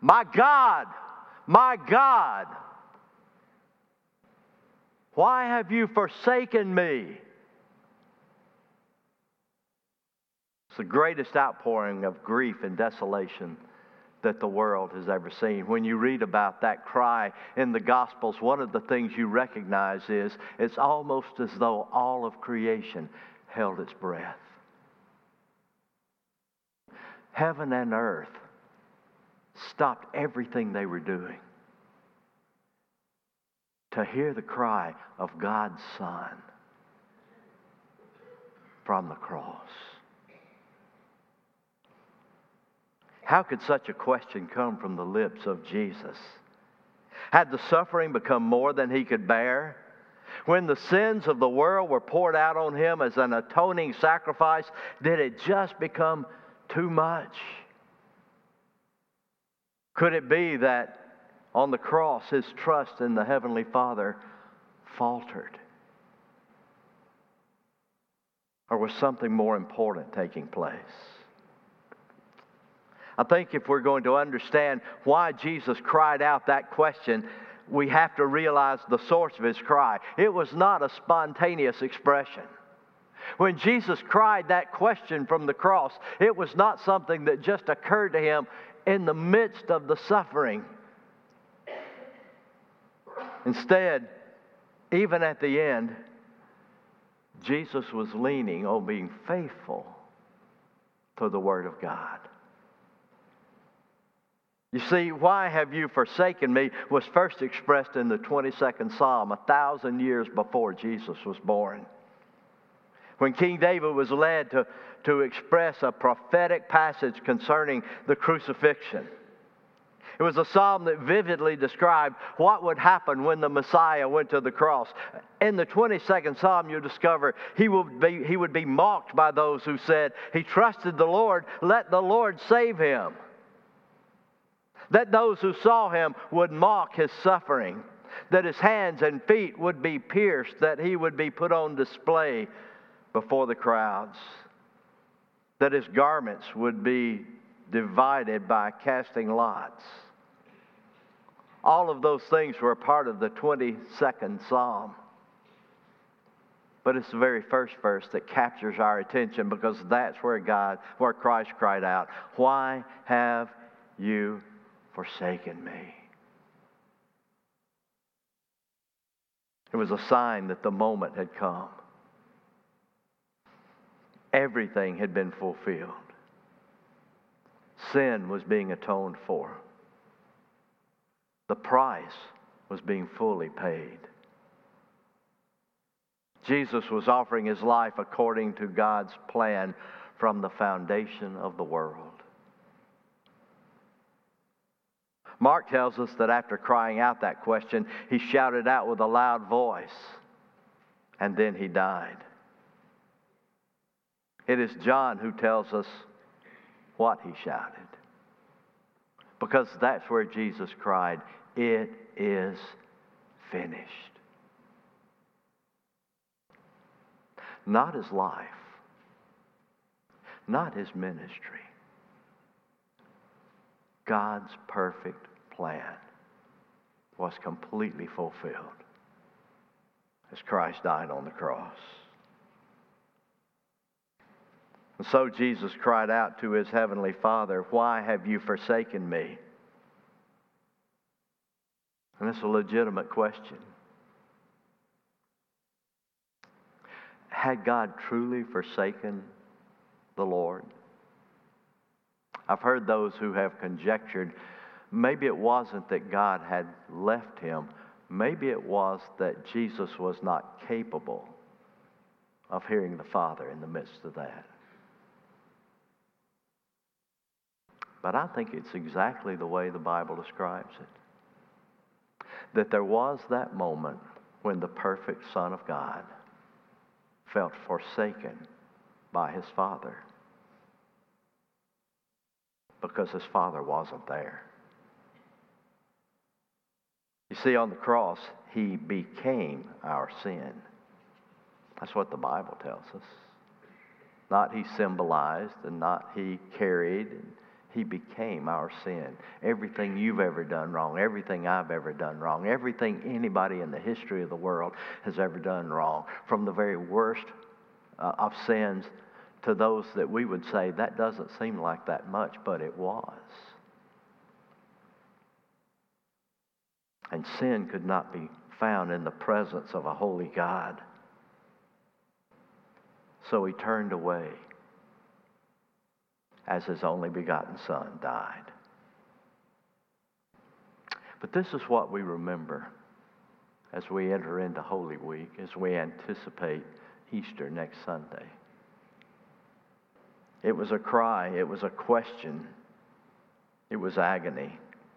My God, my God, why have you forsaken me? It's the greatest outpouring of grief and desolation that the world has ever seen. When you read about that cry in the Gospels, one of the things you recognize is it's almost as though all of creation held its breath. Heaven and earth stopped everything they were doing to hear the cry of God's Son from the cross. How could such a question come from the lips of Jesus? Had the suffering become more than he could bear? When the sins of the world were poured out on him as an atoning sacrifice, did it just become too much? Could it be that on the cross his trust in the Heavenly Father faltered? Or was something more important taking place? I think if we're going to understand why Jesus cried out that question, we have to realize the source of his cry. It was not a spontaneous expression. When Jesus cried that question from the cross, it was not something that just occurred to him in the midst of the suffering. Instead, even at the end, Jesus was leaning on being faithful to the Word of God. You see, why have you forsaken me was first expressed in the 22nd Psalm, 1,000 years before Jesus was born. When King David was led to express a prophetic passage concerning the crucifixion. It was a psalm that vividly described what would happen when the Messiah went to the cross. In the 22nd Psalm, you discover he would be mocked by those who said, he trusted the Lord, let the Lord save him. That those who saw him would mock his suffering, that his hands and feet would be pierced, that he would be put on display before the crowds, that his garments would be divided by casting lots. All of those things were a part of the 22nd Psalm. But it's the very first verse that captures our attention, because that's where Christ cried out, "Why have you forsaken me?" It was a sign that the moment had come. Everything had been fulfilled. Sin was being atoned for. The price was being fully paid. Jesus was offering his life according to God's plan from the foundation of the world. Mark tells us that after crying out that question, he shouted out with a loud voice, and then he died. It is John who tells us what he shouted, because that's where Jesus cried, "It is finished." Not his life, not his ministry. God's perfect plan was completely fulfilled as Christ died on the cross. And so Jesus cried out to his heavenly Father, "Why have you forsaken me?" And it's a legitimate question. Had God truly forsaken the Lord? I've heard those who have conjectured maybe it wasn't that God had left him. Maybe it was that Jesus was not capable of hearing the Father in the midst of that. But I think it's exactly the way the Bible describes it. That there was that moment when the perfect Son of God felt forsaken by his Father, because his Father wasn't there. You see, on the cross, he became our sin. That's what the Bible tells us. Not he symbolized, and not he carried, and He became our sin. Everything you've ever done wrong, everything I've ever done wrong, everything anybody in the history of the world has ever done wrong, from the very worst of sins to those that we would say, that doesn't seem like that much, but it was. And sin could not be found in the presence of a holy God. So he turned away as his only begotten Son died. But this is what we remember as we enter into Holy Week, as we anticipate Easter next Sunday. It was a cry, it was a question, it was agony.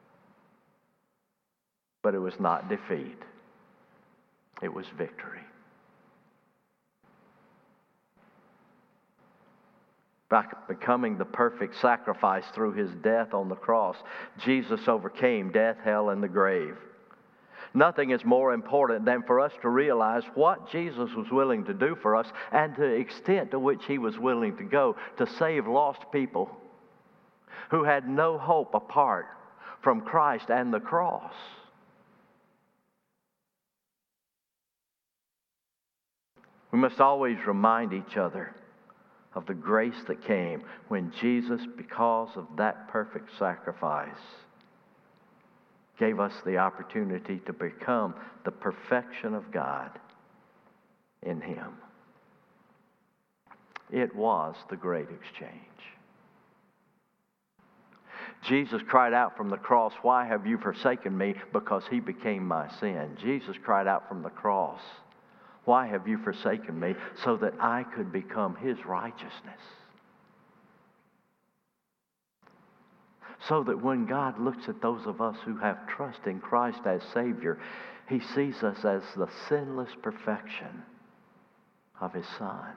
But it was not defeat. It was victory. By becoming the perfect sacrifice through his death on the cross, Jesus overcame death, hell, and the grave. Nothing is more important than for us to realize what Jesus was willing to do for us and the extent to which he was willing to go to save lost people who had no hope apart from Christ and the cross. We must always remind each other of the grace that came when Jesus, because of that perfect sacrifice, gave us the opportunity to become the perfection of God in him. It was the great exchange. Jesus cried out from the cross, "Why have you forsaken me?" Because he became my sin. Jesus cried out from the cross, "Why have you forsaken me?" So that I could become his righteousness. So that when God looks at those of us who have trust in Christ as Savior, he sees us as the sinless perfection of his Son.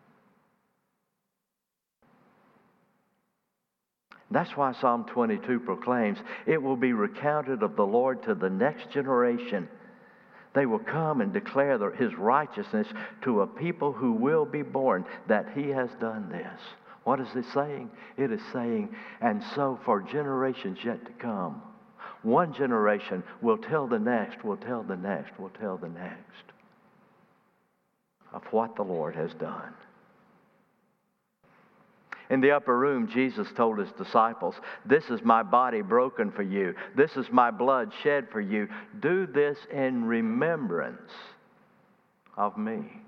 That's why Psalm 22 proclaims, "It will be recounted of the Lord to the next generation. They will come and declare his righteousness to a people who will be born, that he has done this." What is it saying? It is saying, and so for generations yet to come, one generation will tell the next, will tell the next, will tell the next of what the Lord has done. In the upper room, Jesus told his disciples, "This is my body broken for you. This is my blood shed for you. Do this in remembrance of me."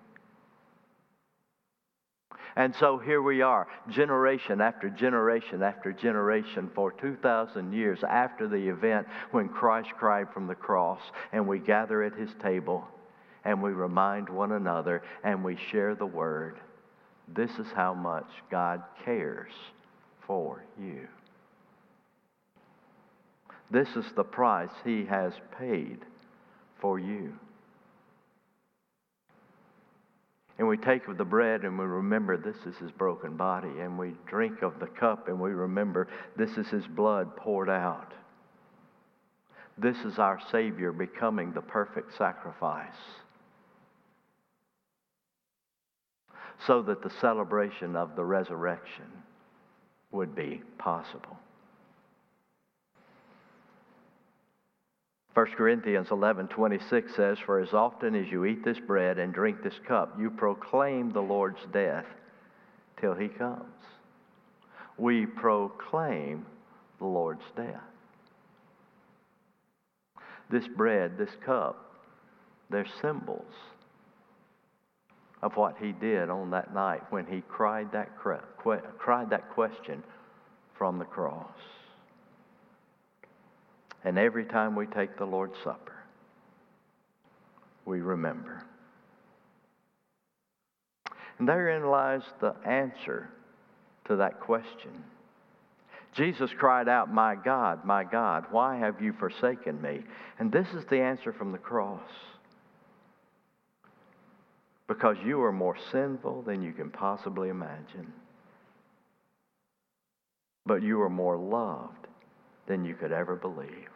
And so here we are, generation after generation after generation, for 2,000 years after the event when Christ cried from the cross, and we gather at his table, and we remind one another, and we share the word. This is how much God cares for you. This is the price he has paid for you. And we take of the bread and we remember this is his broken body. And we drink of the cup and we remember this is his blood poured out. This is our Savior becoming the perfect sacrifice, so that the celebration of the resurrection would be possible. 1 Corinthians 11:26 says, "For as often as you eat this bread and drink this cup, you proclaim the Lord's death till he comes." We proclaim the Lord's death. This bread, this cup, they're symbols of what he did on that night when he cried that question from the cross. And every time we take the Lord's Supper, we remember. And therein lies the answer to that question. Jesus cried out, my God, why have you forsaken me?" And this is the answer from the cross. Because you are more sinful than you can possibly imagine. But you are more loved than you could ever believe.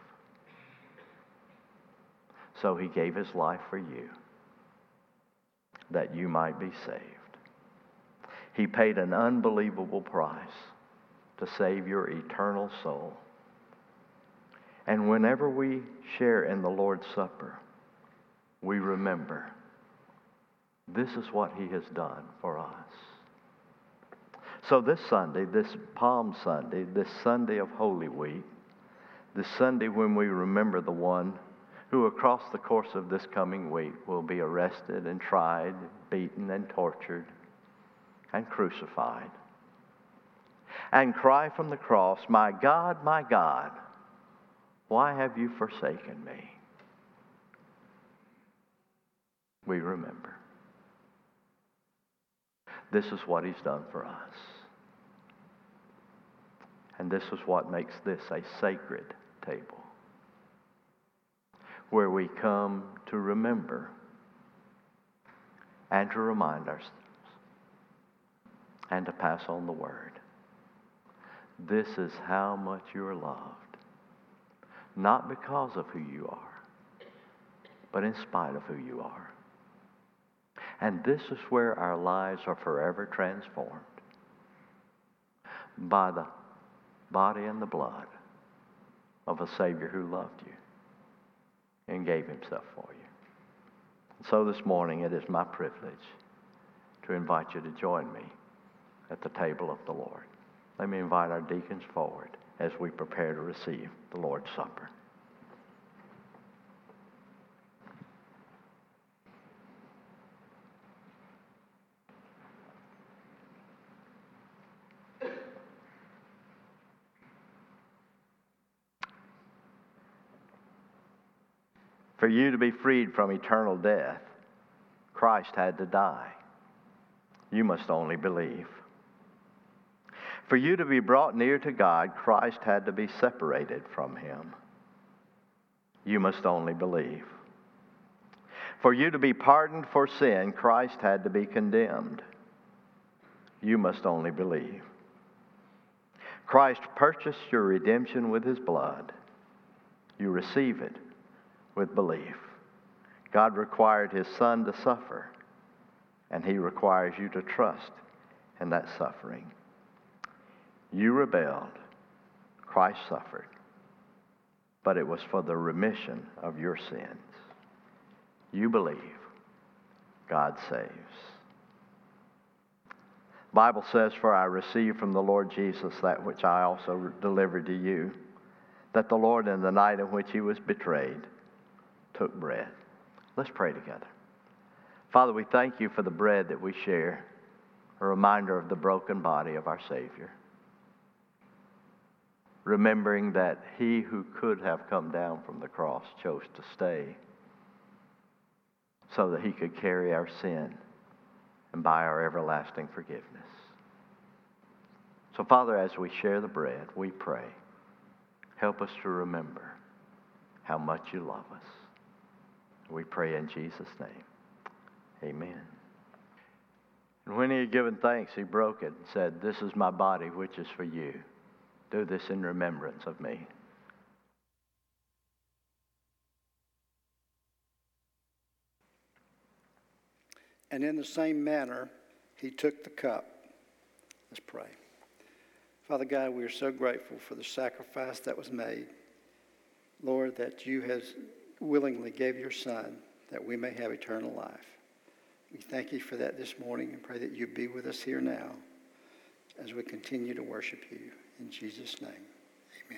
So he gave his life for you, that you might be saved. He paid an unbelievable price to save your eternal soul. And whenever we share in the Lord's Supper, we remember this is what He has done for us. So this Sunday, this Palm Sunday, this Sunday of Holy Week, this Sunday when we remember the one who across the course of this coming week will be arrested and tried, beaten and tortured and crucified, and cry from the cross, my God, why have you forsaken me? We remember. This is what He's done for us. And this is what makes this a sacred table, where we come to remember and to remind ourselves and to pass on the word. This is how much you're loved, not because of who you are, but in spite of who you are. And this is where our lives are forever transformed by the body and the blood of a Savior who loved you and gave Himself for you. And so this morning it is my privilege to invite you to join me at the table of the Lord. Let me invite our deacons forward as we prepare to receive the Lord's Supper. For you to be freed from eternal death, Christ had to die. You must only believe. For you to be brought near to God, Christ had to be separated from Him. You must only believe. For you to be pardoned for sin, Christ had to be condemned. You must only believe. Christ purchased your redemption with His blood. You receive it with belief. God required His Son to suffer, and He requires you to trust in that suffering. You rebelled. Christ suffered, but it was for the remission of your sins. You believe. God saves. The Bible says, for I received from the Lord Jesus that which I also delivered to you, that the Lord in the night in which He was betrayed took bread. Let's pray together. Father, we thank You for the bread that we share, a reminder of the broken body of our Savior. Remembering that He who could have come down from the cross chose to stay so that He could carry our sin and buy our everlasting forgiveness. So, Father, as we share the bread, we pray, help us to remember how much You love us. We pray in Jesus' name. Amen. And when He had given thanks, He broke it and said, this is my body, which is for you. Do this in remembrance of me. And in the same manner, He took the cup. Let's pray. Father God, we are so grateful for the sacrifice that was made. Lord, that You has willingly gave Your Son that we may have eternal life. We thank You for that this morning and pray that You be with us here now as we continue to worship You. In Jesus' name, amen.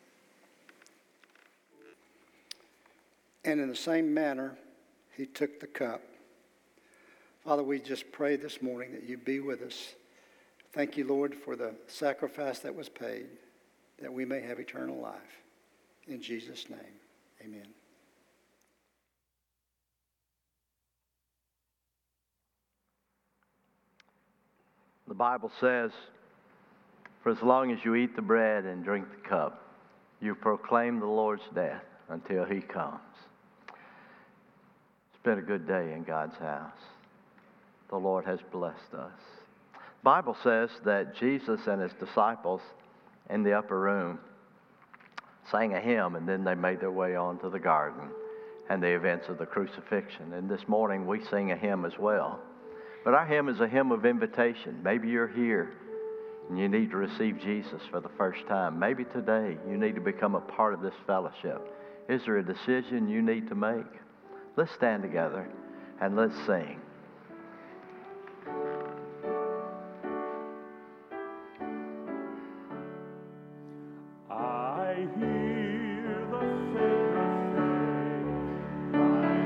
And in the same manner, He took the cup. Father, we just pray this morning that You be with us. Thank You, Lord, for the sacrifice that was paid, that we may have eternal life. In Jesus' name, amen. The Bible says, for as long as you eat the bread and drink the cup, you proclaim the Lord's death until He comes. It's been a good day in God's house. The Lord has blessed us. The Bible says that Jesus and His disciples in the upper room sang a hymn, and then they made their way on to the garden and the events of the crucifixion. And this morning we sing a hymn as well. But our hymn is a hymn of invitation. Maybe you're here. and you need to receive Jesus for the first time. Maybe today you need to become a part of this fellowship. Is there a decision you need to make? Let's stand together and let's sing. I hear the Savior say,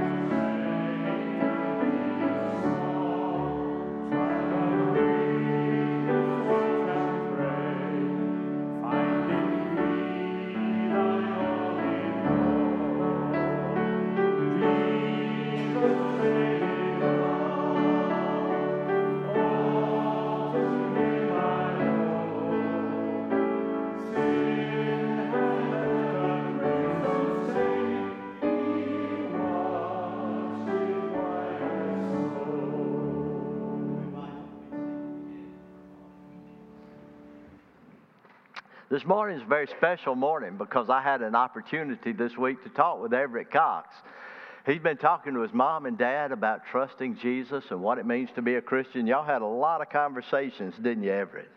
This morning is a very special morning because I had an opportunity this week to talk with Everett Cox. He's been talking to his mom and dad about trusting Jesus and what it means to be a Christian. Y'all had a lot of conversations, didn't you, Everett?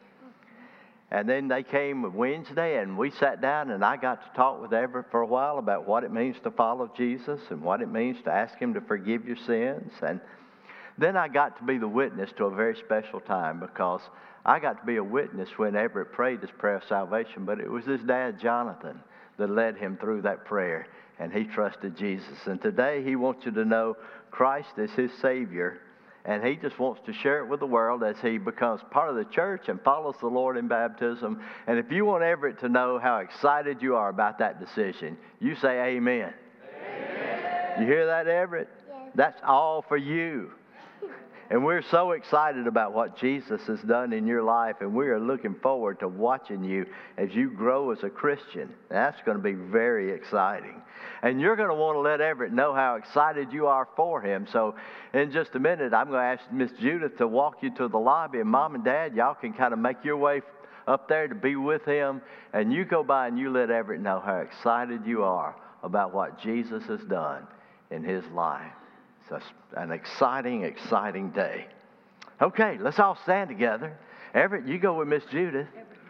And then they came Wednesday and we sat down and I got to talk with Everett for a while about what it means to follow Jesus and what it means to ask Him to forgive your sins. And then I got to be the witness to a very special time because I got to be a witness when Everett prayed his prayer of salvation, but it was his dad, Jonathan, that led him through that prayer, and he trusted Jesus. And today he wants you to know Christ is his Savior, and he just wants to share it with the world as he becomes part of the church and follows the Lord in baptism. And if you want Everett to know how excited you are about that decision, you say amen. Amen. You hear that, Everett? Yes. That's all for you. And we're so excited about what Jesus has done in your life, and we are looking forward to watching you as you grow as a Christian. That's going to be very exciting. And you're going to want to let Everett know how excited you are for him. So in just a minute, I'm going to ask Miss Judith to walk you to the lobby, and Mom and Dad, y'all can kind of make your way up there to be with him. And you go by and you let Everett know how excited you are about what Jesus has done in his life. It's an exciting, exciting day. Okay, let's all stand together. Everett, you go with Miss Judith.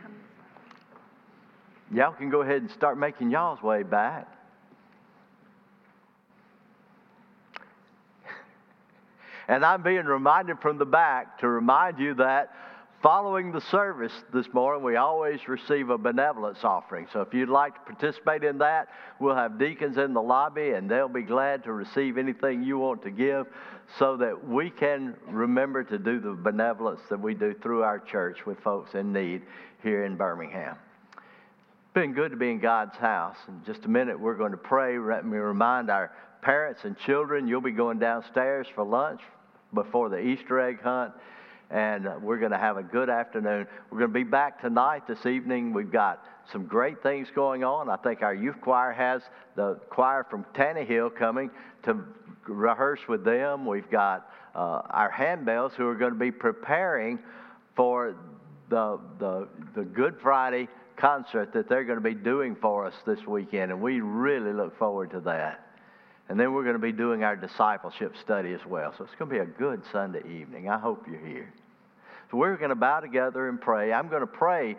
Y'all can go ahead and start making y'all's way back. And I'm being reminded from the back to remind you that following the service this morning, we always receive a benevolence offering. So if you'd like to participate in that, we'll have deacons in the lobby, and they'll be glad to receive anything you want to give so that we can remember to do the benevolence that we do through our church with folks in need here in Birmingham. It's been good to be in God's house. In just a minute, we're going to pray. Let me remind our parents and children, you'll be going downstairs for lunch before the Easter egg hunt. And we're going to have a good afternoon. We're going to be back tonight, this evening. We've got some great things going on. I think our youth choir has the choir from Tannehill coming to rehearse with them. We've got our handbells who are going to be preparing for the Good Friday concert that they're going to be doing for us this weekend. And we really look forward to that. And then we're going to be doing our discipleship study as well. So it's going to be a good Sunday evening. I hope you're here. So we're going to bow together and pray. I'm going to pray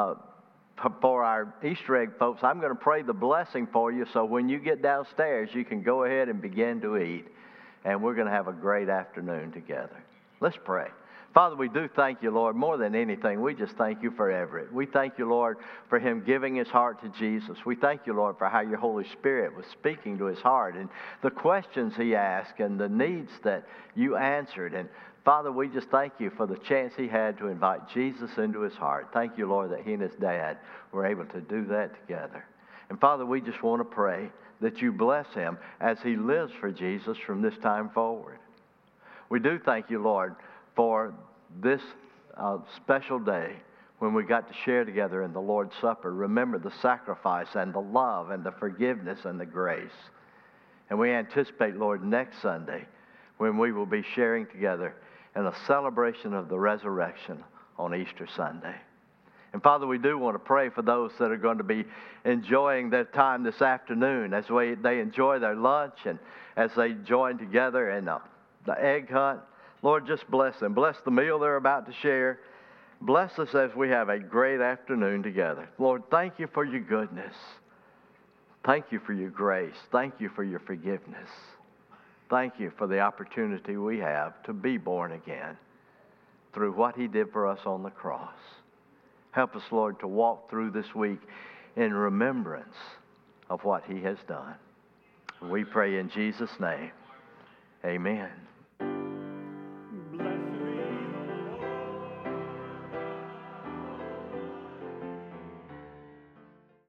for our Easter egg folks. I'm going to pray the blessing for you so when you get downstairs, you can go ahead and begin to eat. And we're going to have a great afternoon together. Let's pray. Father, we do thank you, Lord, more than anything. We just thank you for Everett. We thank you, Lord, for him giving his heart to Jesus. We thank you, Lord, for how your Holy Spirit was speaking to his heart and the questions he asked and the needs that you answered. And Father, we just thank you for the chance he had to invite Jesus into his heart. Thank you, Lord, that he and his dad were able to do that together. And Father, we just want to pray that you bless him as he lives for Jesus from this time forward. We do thank you, Lord, for this special day when we got to share together in the Lord's Supper. Remember the sacrifice and the love and the forgiveness and the grace. And we anticipate, Lord, next Sunday when we will be sharing together in a celebration of the resurrection on Easter Sunday. And Father, we do want to pray for those that are going to be enjoying their time this afternoon as they enjoy their lunch and as they join together in the egg hunt. Lord, just bless them. Bless the meal they're about to share. Bless us as we have a great afternoon together. Lord, thank you for your goodness. Thank you for your grace. Thank you for your forgiveness. Thank you for the opportunity we have to be born again through what he did for us on the cross. Help us, Lord, to walk through this week in remembrance of what he has done. We pray in Jesus' name. Amen.